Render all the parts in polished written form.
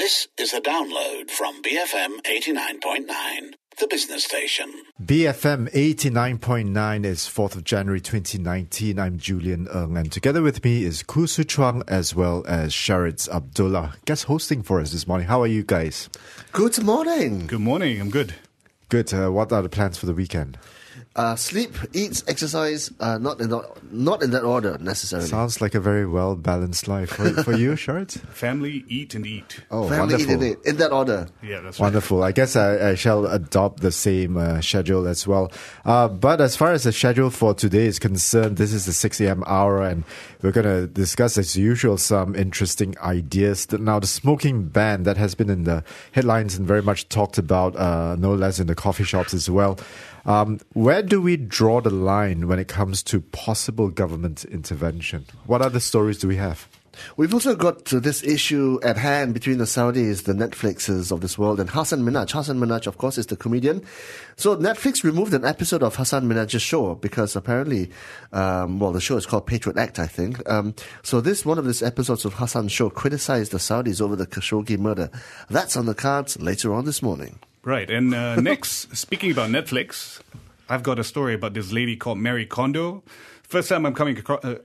This is a download from BFM 89.9, the business station. BFM 89.9 is 4th of January 2019. I'm Julian Ng, and together with me is Khoo Su Chuang as well as Sharitz Abdullah, guest hosting for us this morning. How are you guys? Good morning. Good morning. I'm good. Good. What are the plans for the weekend? Sleep, eat, exercise, not in that order necessarily. Sounds like a very well-balanced life. For you, Sharitz? Family, eat and eat. Oh, Family, wonderful. eat and eat, in that order. Yeah, that's right. Wonderful. I guess I shall adopt the same schedule as well. But as far as the schedule for today is concerned, this is the 6 a.m. hour, and we're going to discuss, as usual, some interesting ideas. Now, the smoking ban that has been in the headlines and very much talked about, no less in the coffee shops as well. Where do we draw the line when it comes to possible government intervention? What other stories do we have? We've also got to this issue at hand between the Saudis, the Netflixes of this world, and Hasan Minhaj. Hasan Minhaj, of course, is the comedian. So Netflix removed an episode of Hasan Minhaj's show because apparently, the show is called Patriot Act, I think. So one of these episodes of Hasan's show criticized the Saudis over the Khashoggi murder. That's on the cards later on this morning. Right. And next, speaking about Netflix, I've got a story about this lady called Marie Kondo. First time I'm coming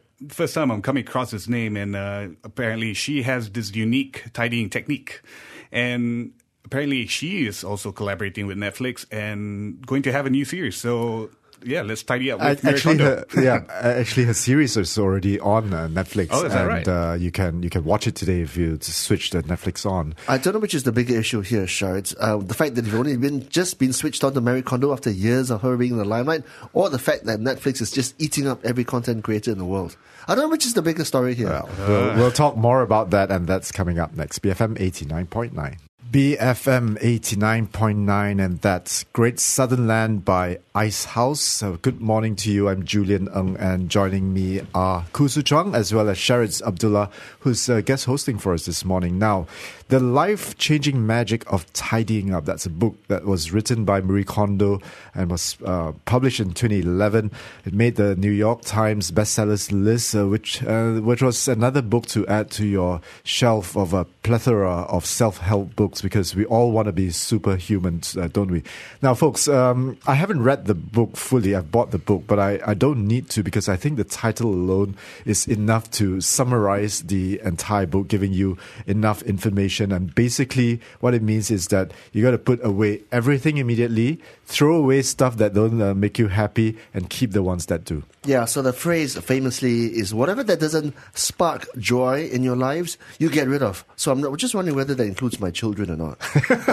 across this name, and apparently she has this unique tidying technique. And apparently she is also collaborating with Netflix and going to have a new series. So, yeah, let's tidy up with Marie Kondo. Actually, her series is already on Netflix. Oh, is that right? And you can watch it today if you switch the Netflix on. I don't know which is the bigger issue here, Sharitz. The fact that you've only been switched on to Marie Kondo after years of her being in the limelight, or the fact that Netflix is just eating up every content creator in the world. I don't know which is the bigger story here. Well, we'll talk more about that, and that's coming up next. BFM 89.9. BFM 89.9, and that's Great Southern Land by Icehouse. So good morning to you. I'm Julian Ng, and joining me are Khoo Su Chuang as well as Sharitz Abdullah, who's guest hosting for us this morning. Now, The Life-Changing Magic of Tidying Up. That's a book that was written by Marie Kondo and was published in 2011. It made the New York Times bestsellers list, which was another book to add to your shelf of a plethora of self-help books, because we all want to be superhumans, don't we? Now, folks, I haven't read the book fully. I've bought the book, but I don't need to, because I think the title alone is enough to summarize the entire book, giving you enough information. And basically, what it means is that you got to put away everything immediately, throw away stuff that don't make you happy, and keep the ones that do. Yeah, so the phrase famously is whatever that doesn't spark joy in your lives, you get rid of. So I'm just wondering whether that includes my children or not.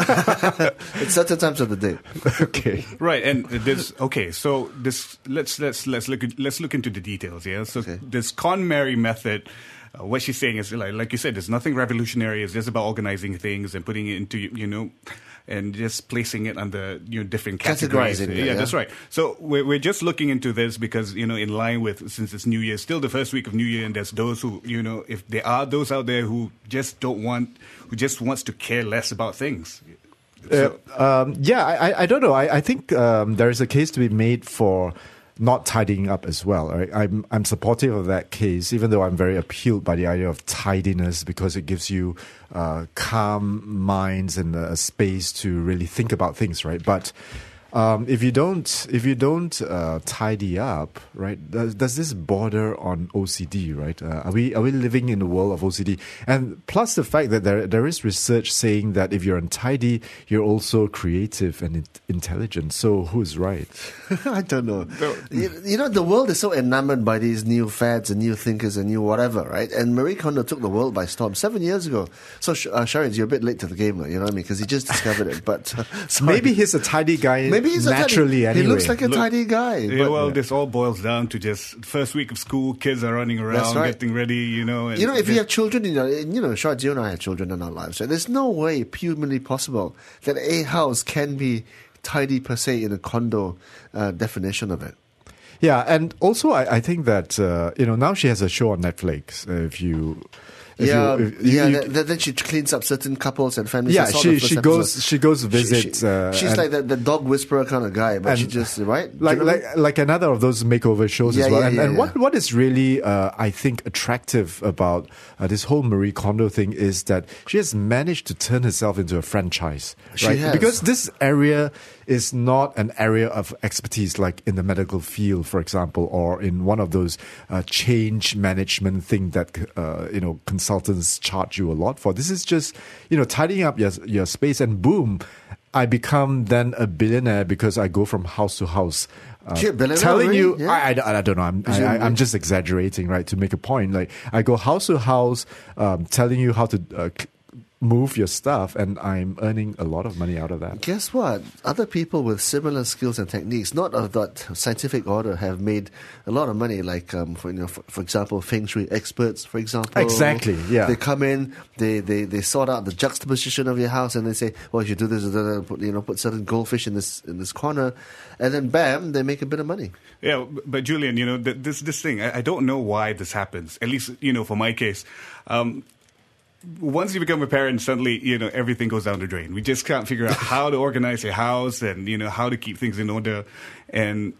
At certain times of the day. Okay. Right, and so let's look into the details. Yeah, so this KonMari method. What she's saying is, like you said, there's nothing revolutionary. It's just about organizing things and putting it into, and just placing it under different categories. Yeah, that's right. So we're just looking into this because in line with, since it's New Year, still the first week of New Year, and there's those who if there are those out there who just wants to care less about things. So, I don't know. I think there is a case to be made for not tidying up as well. Right? I'm supportive of that case, even though I'm very appealed by the idea of tidiness, because it gives you calm minds and a space to really think about things, right? But if you don't tidy up, right? Does this border on OCD, right? Are we living in a world of OCD? And plus the fact that there is research saying that if you're untidy, you're also creative and intelligent. So who's right? I don't know. The world is so enamored by these new fads and new thinkers and new whatever, right? And Marie Kondo took the world by storm 7 years ago. So Sharitz, you're a bit late to the game, you know what I mean? Because he just discovered it. But maybe he's a tidy guy. Maybe he's naturally anyway. He looks like a tidy guy. This all boils down to just first week of school, kids are running around, getting ready, And, if you have children, Sharitz, you and I have children in our lives, right? There's no way humanly possible that a house can be tidy per se in a Kondo definition of it. Yeah, and also I think that now she has a show on Netflix. If you Then she cleans up certain couples and families. Yeah, I saw the she first goes episode. she goes visit. She's like the dog whisperer kind of guy, but she just right like another of those makeover shows as well. And yeah. what is really I think attractive about this whole Marie Kondo thing is that she has managed to turn herself into a franchise. She right? has. Because this area is not an area of expertise like in the medical field, for example, or in one of those change management thing that consultants charge you a lot for. This is just tidying up your space, and boom, I become then a billionaire because I go from house to house. Telling you, yeah. I don't know. I'm just exaggerating, right? To make a point, like I go house to house, telling you how to move your stuff, and I'm earning a lot of money out of that. Guess what? Other people with similar skills and techniques, not of that scientific order, have made a lot of money. Like, for example, Feng Shui experts, for example. Exactly, yeah. They come in, they sort out the juxtaposition of your house, and they say, well, if you do this, put certain goldfish in this corner, and then bam, they make a bit of money. Yeah, but Julian, this thing, I don't know why this happens. At least, for my case. Once you become a parent, suddenly, everything goes down the drain. We just can't figure out how to organize your house and, how to keep things in order. And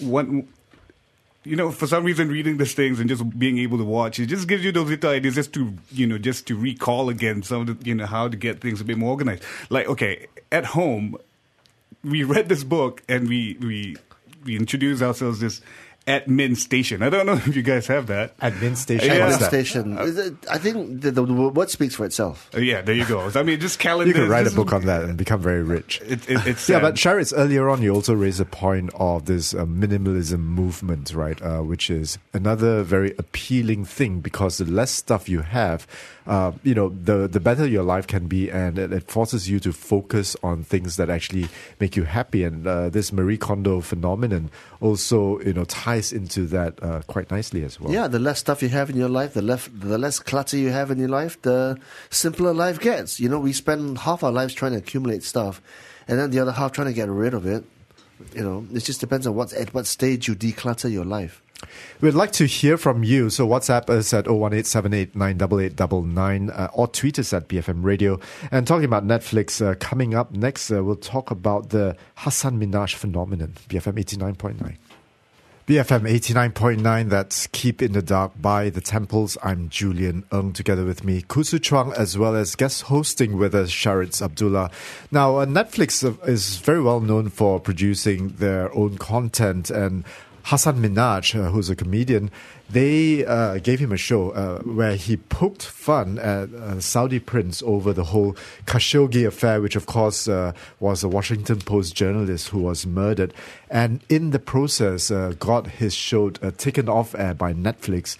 for some reason, reading these things and just being able to watch, it just gives you those little ideas just to recall again some of the, how to get things a bit more organized. Like, okay, at home, we read this book and we introduced ourselves this admin station. I don't know if you guys have that. Admin station? Yeah. What's Admin that? station. I think the word speaks for itself. Yeah, there you go. I mean, just calendars. You could write a book on that and become very rich. It's yeah, but Sharitz, earlier on, you also raised a point of this minimalism movement, right? Which is another very appealing thing because the less stuff you have, the better your life can be, and it forces you to focus on things that actually make you happy. And this Marie Kondo phenomenon also, ties into that quite nicely as well. Yeah, the less stuff you have in your life, the less clutter you have in your life, the simpler life gets. We spend half our lives trying to accumulate stuff, and then the other half trying to get rid of it. It just depends on at what stage you declutter your life. We'd like to hear from you. So WhatsApp us at 01878988899 or tweet us at BFM Radio. And talking about Netflix, coming up next, we'll talk about the Hasan Minhaj phenomenon. BFM 89.9. BFM 89.9, that's Keep in the Dark by The Temples. I'm Julian Ng, together with me, Kusu Chuang, as well as guest hosting with us, Sharitz Abdullah. Now, Netflix is very well known for producing their own content, and Hasan Minhaj, who's a comedian, they gave him a show where he poked fun at Saudi prince over the whole Khashoggi affair, which of course was a Washington Post journalist who was murdered, and in the process got his show taken off air by Netflix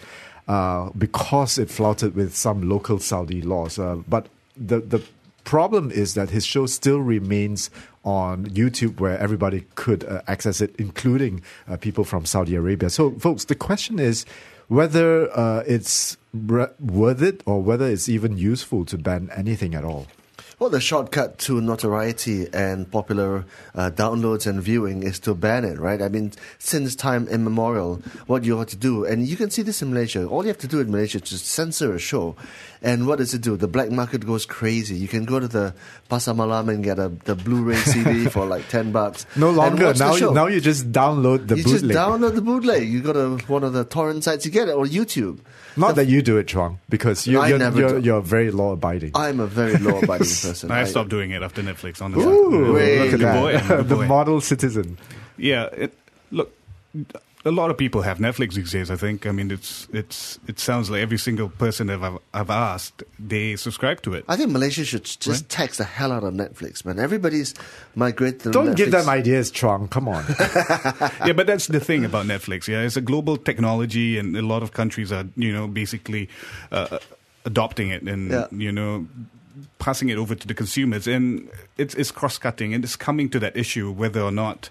because it flouted with some local Saudi laws. But the problem is that his show still remains on YouTube, where everybody could access it, including people from Saudi Arabia. So, folks, the question is whether it's worth it or whether it's even useful to ban anything at all. Well, the shortcut to notoriety and popular downloads and viewing is to ban it, right? I mean, since time immemorial, what you have to do, and you can see this in Malaysia, all you have to do in Malaysia is just censor a show. And what does it do? The black market goes crazy. You can go to the Pasar Malam and get the Blu-ray CD for like $10. No longer. Now you just download the bootleg. You just download the bootleg. You go to one of the torrent sites, you get it, or YouTube. Not that you do it, Chuang, because you're very law-abiding. I'm a very law-abiding person. I stopped doing it after Netflix, honestly. Ooh, Way look at back. that. The model citizen. Yeah, look, a lot of people have Netflix these days, I think. I mean, it sounds like every single person that I've asked, they subscribe to it. I think Malaysia should just tax the hell out of Netflix, man. Everybody's migrated to Netflix. Don't give them ideas, Chuang. Come on. Yeah, but that's the thing about Netflix. Yeah, it's a global technology, and a lot of countries are, basically adopting it and, passing it over to the consumers. And it's cross-cutting, and it's coming to that issue whether or not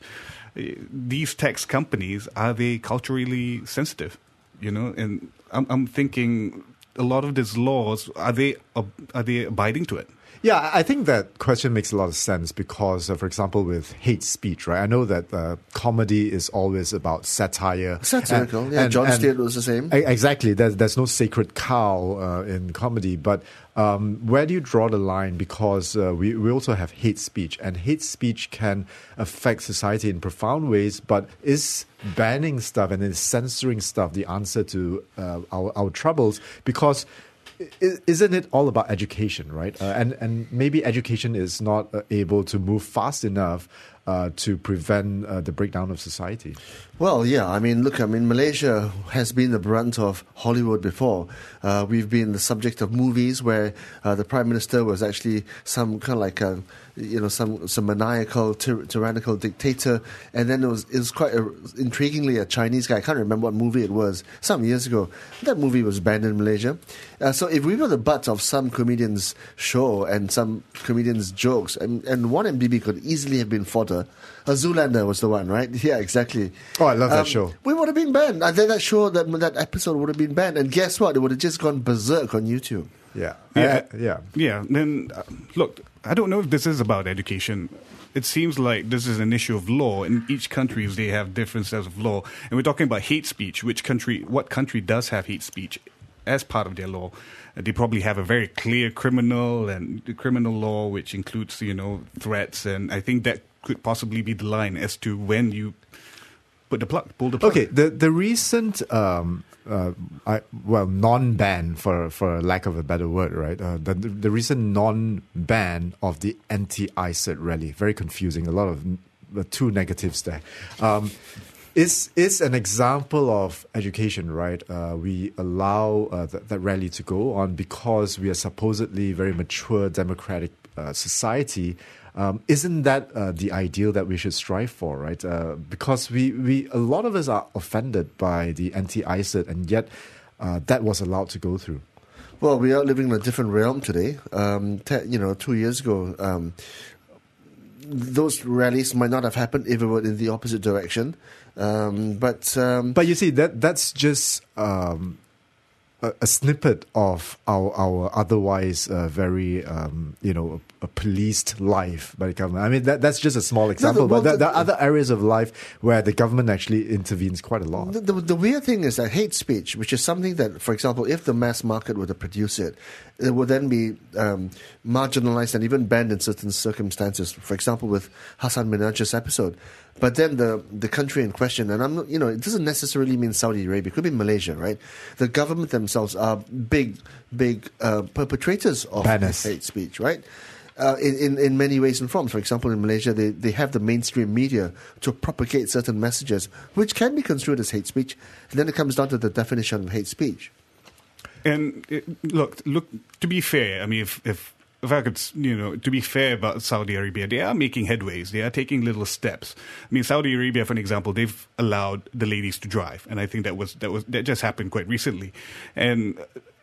these tech companies, are they culturally sensitive? And I'm thinking a lot of these laws, are they abiding to it? Yeah, I think that question makes a lot of sense because, for example, with hate speech, right? I know that comedy is always about satire. Satirical, John Stewart was the same. Exactly. There's no sacred cow in comedy, but where do you draw the line? Because we also have hate speech, and hate speech can affect society in profound ways, but is banning stuff and is censoring stuff the answer to our troubles? Because isn't it all about education, right? And maybe education is not able to move fast enough to prevent the breakdown of society. Well, yeah. I mean, look. I mean, Malaysia has been the brunt of Hollywood before. We've been the subject of movies where the Prime Minister was actually some kind of like some maniacal, tyrannical dictator, and then it was quite intriguingly a Chinese guy. I can't remember what movie it was. Some years ago, that movie was banned in Malaysia. So if we were the butt of some comedian's show and some comedian's jokes, and 1MDB could easily have been fodder. Zoolander was the one, right? Yeah, exactly. Oh, I love that show. We would have been banned. I think that show, that episode would have been banned. And guess what? It would have just gone berserk on YouTube. Yeah. Yeah. Then, look, I don't know if this is about education. It seems like this is an issue of law. In each country, they have different sets of law. And we're talking about hate speech. What country does have hate speech as part of their law? They probably have a very clear criminal law, which includes, threats. And I think that could possibly be the line as to when you pull the plug. Okay, the recent non-ban, for lack of a better word, right? The recent non-ban of the anti-ISIT rally, very confusing. A lot of two negatives there. Is an example of education, right? We allow that rally to go on because we are supposedly very mature, democratic society. Isn't that the ideal that we should strive for, right? Because we a lot of us are offended by the anti-ISIT, and yet that was allowed to go through. Well, we are living in a different realm today. 2 years ago, those rallies might not have happened if it were in the opposite direction. But you see, that's just a snippet of our otherwise very a policed life by the government. I mean, that's just a small example, but there are other areas of life where the government actually intervenes quite a lot. The weird thing is that hate speech, which is something that, for example, if the mass market were to produce it, it would then be marginalized and even banned in certain circumstances. For example, with Hassan Minhaj's episode. But then the country in question, and I'm not, it doesn't necessarily mean Saudi Arabia. It could be Malaysia, right? The government themselves are big perpetrators of hate speech, right? In many ways and forms. For example, in Malaysia, they have the mainstream media to propagate certain messages, which can be construed as hate speech. And then it comes down to the definition of hate speech. And look. To be fair, I mean, if I could, to be fair about Saudi Arabia, they are making headways. They are taking little steps. I mean, Saudi Arabia, for an example, they've allowed the ladies to drive, and I think that just happened quite recently. And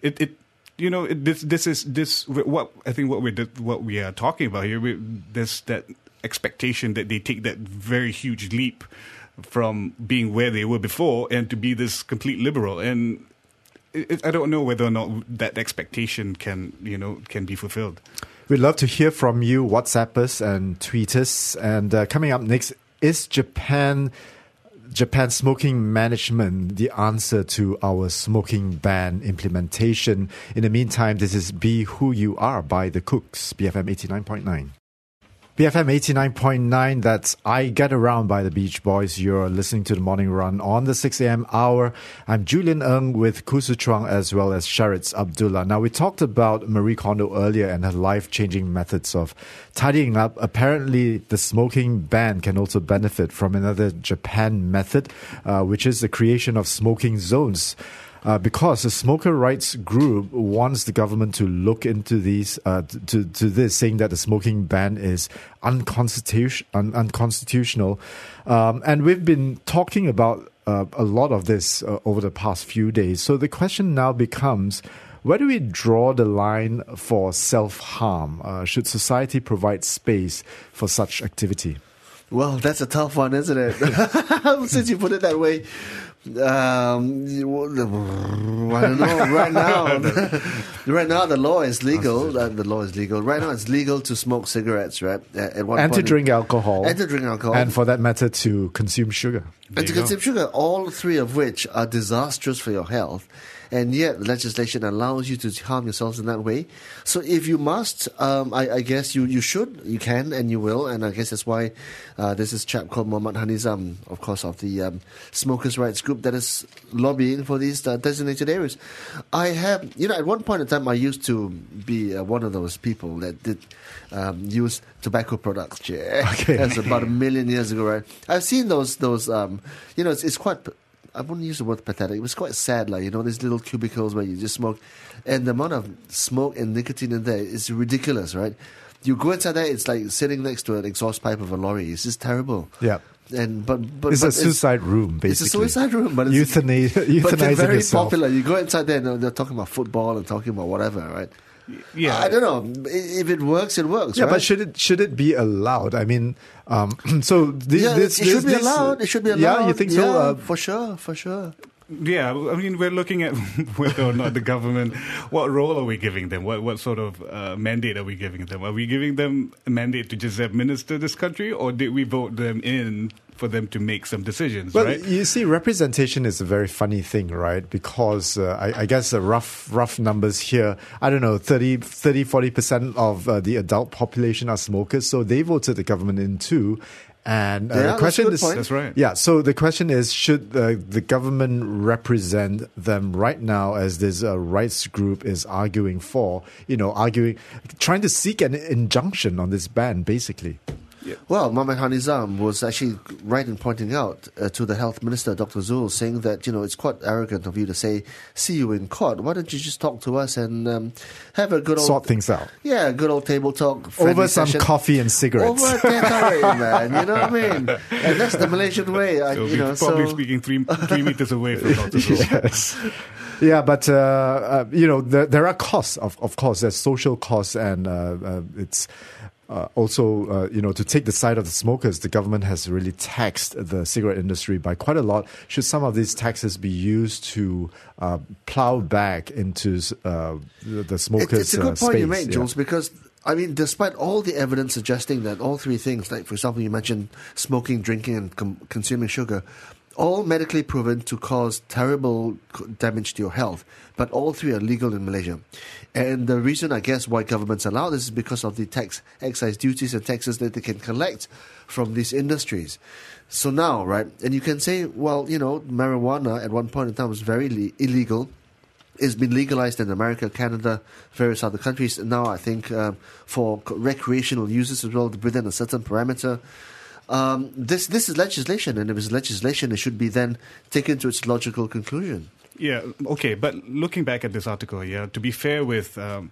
what we are talking about here. There's that expectation that they take that very huge leap from being where they were before and to be this complete liberal. And I don't know whether or not that expectation can be fulfilled. We'd love to hear from you. WhatsApp us and tweet us. And coming up next, is Japan smoking management the answer to our smoking ban implementation? In the meantime, this is Be Who You Are by The Cooks, BFM 89.9. BFM 89.9, that's I Get Around by the Beach Boys. You're listening to The Morning Run on the 6 a.m. hour. I'm Julian Ng with Kusu Chuang as well as Sharitz Abdullah. Now, we talked about Marie Kondo earlier and her life-changing methods of tidying up. Apparently, the smoking ban can also benefit from another Japan method, which is the creation of smoking zones. Because the smoker rights group wants the government to look into these, to this, saying that the smoking ban is unconstitutional. And we've been talking about a lot of this over the past few days. So the question now becomes, where do we draw the line for self-harm? Should society provide space for such activity? Well, that's a tough one, isn't it? Since you put it that way. I don't know. Right now, the law is legal. The law is legal. Right now, it's legal to smoke cigarettes, right? At one And point to drink alcohol. And to drink alcohol. And for that matter, to consume sugar. And to consume sugar, all three of which are disastrous for your health. And yet, legislation allows you to harm yourselves in that way. So if you must, I guess you should, you can, and you will. And I guess that's why there's this chap called Muhammad Hanizam, of course, of the smokers' rights group that is lobbying for these designated areas. I have, at one point in time, I used to be one of those people that did use tobacco products. Okay. That's about 1 million years ago, right? I've seen those it's quite... I wouldn't use the word pathetic. It was quite sad, these little cubicles where you just smoke. And the amount of smoke and nicotine in there is ridiculous, right? You go inside there, it's like sitting next to an exhaust pipe of a lorry. It's just terrible. Yeah. But it's a suicide room, basically. It's a suicide room, but it's euthanizing but they're very yourself. popular. You go inside there and they're talking about football and talking about whatever, right? Yeah, I don't know. If it works, it works. Yeah, right? but should it be allowed? I mean, so it should be allowed. It should be allowed. Yeah, you think so? For sure. Yeah, I mean, we're looking at whether or not the government, what role are we giving them? What sort of mandate are we giving them? Are we giving them a mandate to just administer this country, or did we vote them in for them to make some decisions, well, right? You see, representation is a very funny thing, right? Because I guess the rough numbers here, I don't know, 40% of the adult population are smokers, so they voted the government in too. And the question is, that's right. Yeah. So the question is, should the government represent them right now, as this rights group is arguing for? Trying to seek an injunction on this ban, basically. Yeah. Well, Muhammad Hanizam was actually right in pointing out to the health minister, Dr. Zul, saying that, it's quite arrogant of you to say, see you in court. Why don't you just talk to us and have a good old... Sort things out. Yeah, good old table talk. Over some session. coffee and cigarettes. Over a takeaway, man. You know what I mean? And that's the Malaysian way. Probably speaking 3 meters away from Dr. Zul. Yes. Yeah, but there are costs. Of course, there's social costs, and it's also to take the side of the smokers. The government has really taxed the cigarette industry by quite a lot. Should some of these taxes be used to plow back into the smokers' It's a good point space, you make, Jules, because despite all the evidence suggesting that all three things, like for example, you mentioned smoking, drinking, and consuming sugar, all medically proven to cause terrible damage to your health, but all three are legal in Malaysia. And the reason, I guess, why governments allow this is because of the excise duties and taxes that they can collect from these industries. So now, right, and you can say, well, marijuana at one point in time was very illegal. It's been legalized in America, Canada, various other countries. And now I think for recreational uses as well, within a certain parameter. This is legislation, and if it's legislation, it should be then taken to its logical conclusion. Yeah, okay, but looking back at this article, to be fair with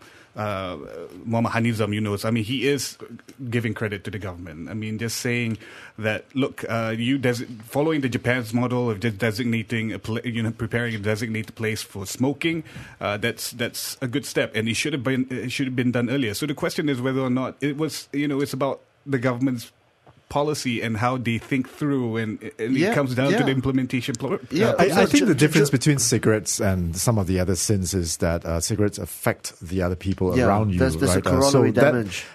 Muhammad Hanizam, he is giving credit to the government. Just saying that, look, following the Japan's model of just designating preparing a designated place for smoking, that's a good step, and it should have been done earlier. So the question is whether or not it was, it's about the government's policy and how they think through, and it comes down to the implementation. I think the difference between cigarettes and some of the other sins is that cigarettes affect the other people around you. There's right? a corollary damage.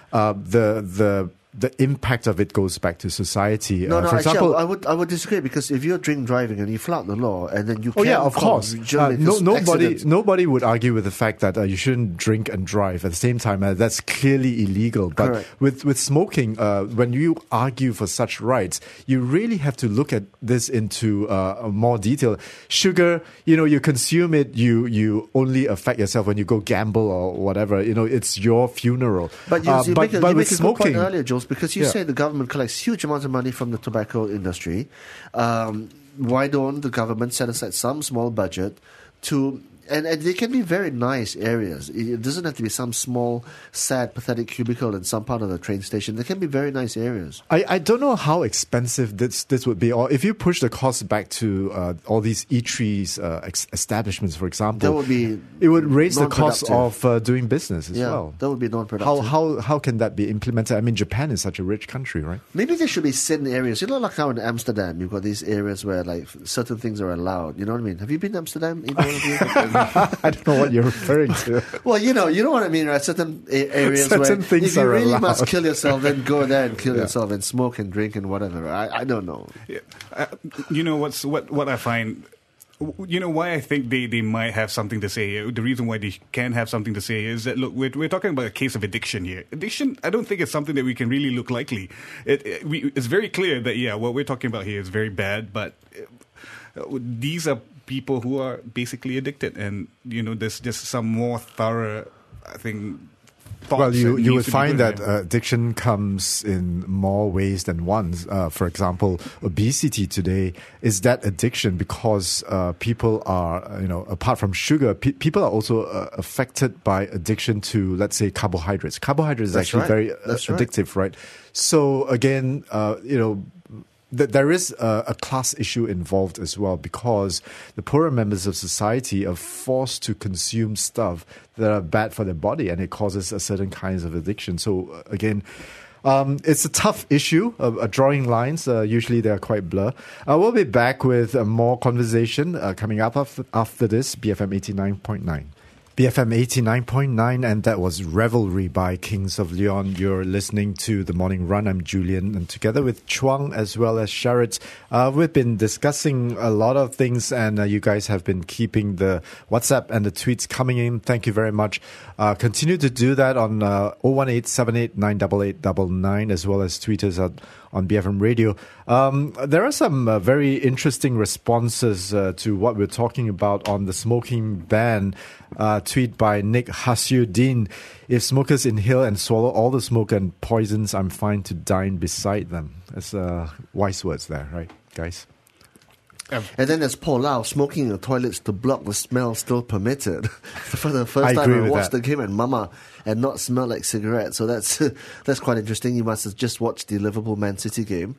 The impact of it goes back to society. For example, I would disagree, because if you're drink driving and you flout the law and then you can of course. Nobody would argue with the fact that you shouldn't drink and drive at the same time. That's clearly illegal. But Correct. with smoking, when you argue for such rights, you really have to look at this into more detail. Sugar, you consume it, you only affect yourself when you go gamble or whatever. It's your funeral. But you make with a smoking, good point earlier, Jules, because you say the government collects huge amounts of money from the tobacco industry. Why don't the government set aside some small budget to And they can be very nice areas. It doesn't have to be some small, sad, pathetic cubicle in some part of the train station. They can be very nice areas. I don't know how expensive this would be, or if you push the cost back to all these eateries establishments, for example, it would raise the cost of doing business as well. That would be non-productive. How can that be implemented? I mean, Japan is such a rich country, right? Maybe there should be certain areas. You know, like how in Amsterdam, you've got these areas where like certain things are allowed. You know what I mean? Have you been to Amsterdam? Either one of you? I don't know what you're referring to. Well, you know what I mean, right? Certain areas certain where things if you really allowed. must kill yourself, then go there and kill yourself and smoke and drink and whatever. I don't know. Yeah. You know what I find. You know why I think they might have something to say. The reason why they can have something to say is that, look, we're talking about a case of addiction here. Addiction, I don't think it's something that we can really look lightly. It's very clear that, what we're talking about here is very bad, but these are people who are basically addicted, and there's just some more thorough, I think. Well, you would find that addiction comes in more ways than one. For example, obesity today is that addiction because people are, apart from sugar, people are also affected by addiction to, let's say, carbohydrates. Carbohydrates is actually very addictive, right? So again, there is a class issue involved as well, because the poorer members of society are forced to consume stuff that are bad for their body, and it causes a certain kinds of addiction. So again, it's a tough issue, drawing lines. Usually they are quite blur. We'll be back with more conversation coming up after this, BFM 89.9. BFM 89.9, and that was Revelry by Kings of Leon. You're listening to The Morning Run. I'm Julian, and together with Chuang as well as Sharad, we've been discussing a lot of things, and you guys have been keeping the WhatsApp and the tweets coming in. Thank you very much. Continue to do that on 01878988899, as well as tweet us on BFM Radio. There are some very interesting responses to what we're talking about on the smoking ban. Tweet by Nick Hasiuddin. If smokers inhale and swallow all the smoke and poisons, I'm fine to dine beside them. That's wise words there, right, guys? And then there's Paul Lau, smoking in the toilets to block the smell still permitted. For the first time I watched the game at Mama and not smell like cigarettes. So that's quite interesting. You must have just watched the Liverpool Man City game.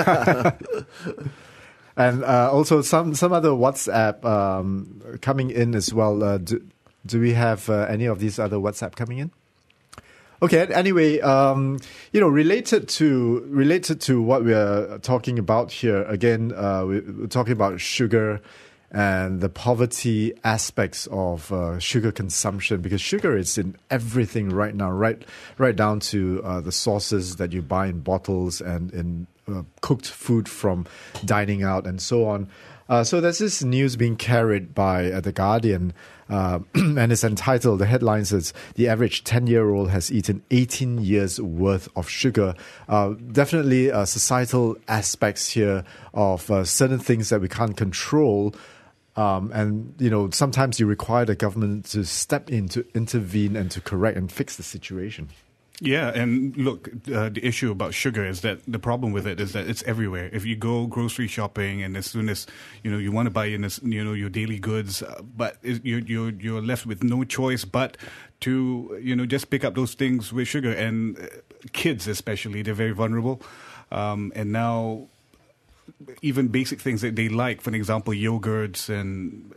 And also some other WhatsApp coming in as well. Do we have any of these other WhatsApp coming in? Okay. Anyway, related to what we are talking about here. Again, we're talking about sugar and the poverty aspects of sugar consumption, because sugar is in everything right now, right down to the sauces that you buy in bottles and in cooked food from dining out and so on. So there's this news being carried by The Guardian, and it's entitled, the headline says, the average 10-year-old has eaten 18 years worth of sugar. Definitely societal aspects here of certain things that we can't control. And, sometimes you require the government to step in, to intervene and to correct and fix the situation. Yeah, and look, the issue about sugar is that the problem with it is that it's everywhere. If you go grocery shopping, and as soon as you want to buy in your daily goods, but you're left with no choice but to just pick up those things with sugar. And kids especially, they're very vulnerable. And now even basic things that they like, for example, yogurts and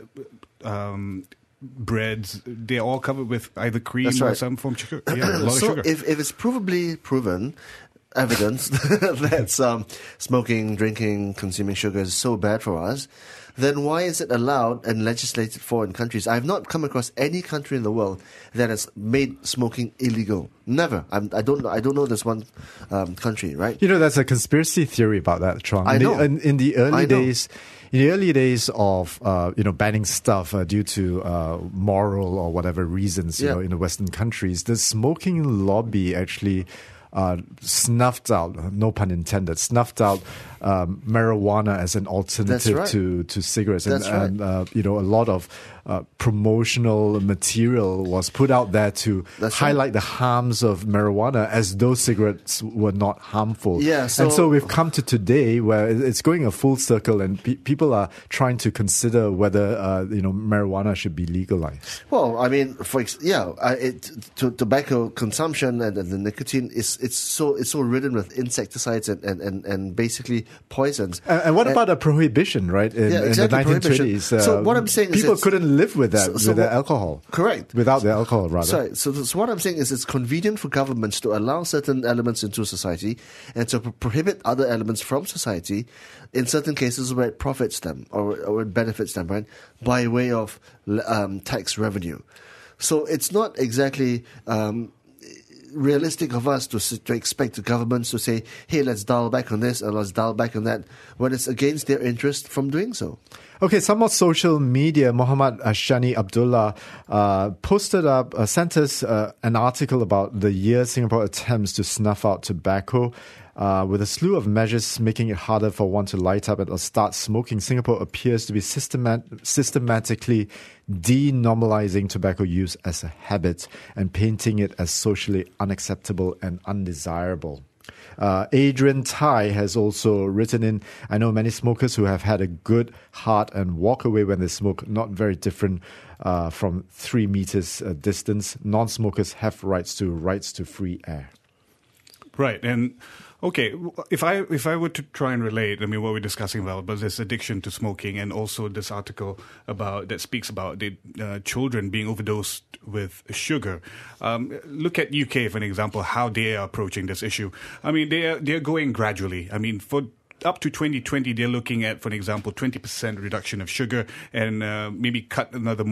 breads, they're all covered with either cream or some form of sugar. Yeah, a lot of sugar. If it's proven evidence that smoking, drinking, consuming sugar is so bad for us, then why is it allowed and legislated for in countries? I've not come across any country in the world that has made smoking illegal. Never. I don't know this one country, right? There's a conspiracy theory about that, Chuang. I know. In the early days. In the early days of banning stuff due to moral or whatever reasons, in the Western countries, the smoking lobby actually snuffed out, no pun intended, snuffed out marijuana as an alternative to cigarettes. And a lot of promotional material was put out there to highlight the harms of marijuana as though cigarettes were not harmful. Yeah, and so we've come to today where it's going a full circle, and people are trying to consider whether marijuana should be legalized. Well, I mean, tobacco consumption and the nicotine it's so ridden with insecticides and basically poisons. And what about a prohibition, right? In the 1920s, so what I'm saying people is couldn't live with that, with the alcohol. Correct. Without the alcohol, rather. Sorry. So what I'm saying is it's convenient for governments to allow certain elements into society and to prohibit other elements from society in certain cases where it profits them or it benefits them, right? By way of tax revenue. So it's not exactly realistic of us to expect the governments to say, hey, let's dial back on this and let's dial back on that, when it's against their interest from doing so. Okay, some more social media. Muhammad Shani Abdullah sent us an article about the year Singapore attempts to snuff out tobacco. With a slew of measures making it harder for one to light up or start smoking, Singapore appears to be systematically denormalizing tobacco use as a habit and painting it as socially unacceptable and undesirable. Adrian Tai has also written in, I know many smokers who have had a good heart and walk away when they smoke, not very different from 3 meters distance. Non-smokers have rights to free air. Right, and okay, if I were to try and relate, I mean, what we're discussing about was this addiction to smoking, and also this article that speaks about the children being overdosed with sugar. Look at UK for an example, how they are approaching this issue. I mean, they're going gradually. I mean, for up to 2020, they're looking at, for an example, 20% reduction of sugar and maybe cut another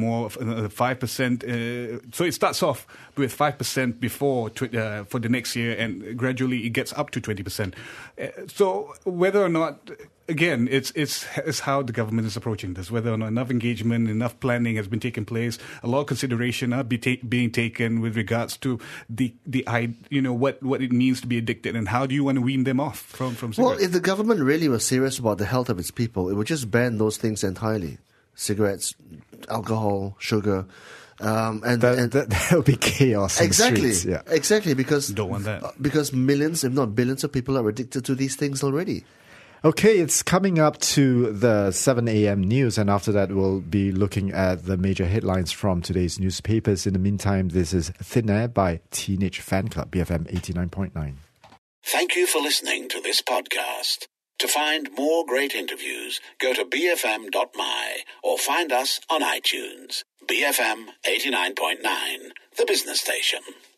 5%. So it starts off with 5% before for the next year, and gradually it gets up to 20%. So whether or not, again, it's how the government is approaching this, whether or not enough engagement, enough planning has been taking place, a lot of consideration are being taken with regards to what it means to be addicted, and how do you want to wean them off from cigarettes? Well, if the government really was serious about the health of its people, it would just ban those things entirely. Cigarettes, alcohol, sugar. That'll be chaos in the streets. Yeah. Exactly, because don't want that. Because millions, if not billions, of people are addicted to these things already. Okay, it's coming up to the 7 a.m. news, and after that we'll be looking at the major headlines from today's newspapers. In the meantime, this is Thin Air by Teenage Fan Club, BFM 89.9. Thank you for listening to this podcast. To find more great interviews, go to bfm.my or find us on iTunes. BFM 89.9, the business station.